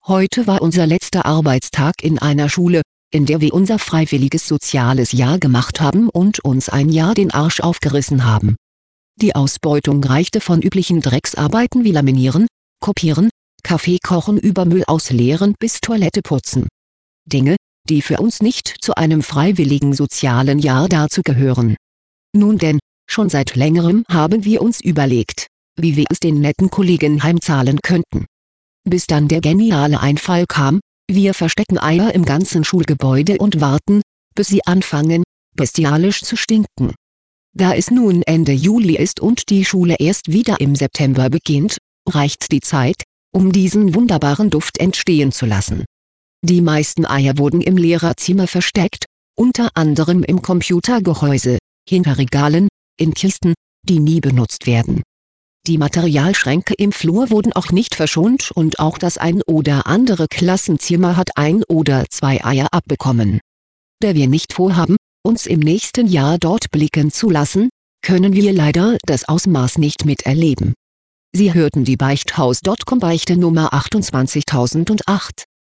Heute war unser letzter Arbeitstag in einer Schule, in der wir unser freiwilliges soziales Jahr gemacht haben und uns ein Jahr den Arsch aufgerissen haben. Die Ausbeutung reichte von üblichen Drecksarbeiten wie Laminieren, Kopieren, Kaffee kochen über Müll ausleeren bis Toilette putzen. Dinge, die für uns nicht zu einem freiwilligen sozialen Jahr dazugehören. Nun denn, schon seit längerem haben wir uns überlegt, wie wir es den netten Kollegen heimzahlen könnten. Bis dann der geniale Einfall kam: wir verstecken Eier im ganzen Schulgebäude und warten, bis sie anfangen, bestialisch zu stinken. Da es nun Ende Juli ist und die Schule erst wieder im September beginnt, reicht die Zeit, um diesen wunderbaren Duft entstehen zu lassen. Die meisten Eier wurden im Lehrerzimmer versteckt, unter anderem im Computergehäuse, hinter Regalen, in Kisten, die nie benutzt werden. Die Materialschränke im Flur wurden auch nicht verschont und auch das ein oder andere Klassenzimmer hat 1 oder 2 Eier abbekommen. Da wir nicht vorhaben, uns im nächsten Jahr dort blicken zu lassen, können wir leider das Ausmaß nicht miterleben. Sie hörten die Beichthaus.com Beichte Nummer 28008.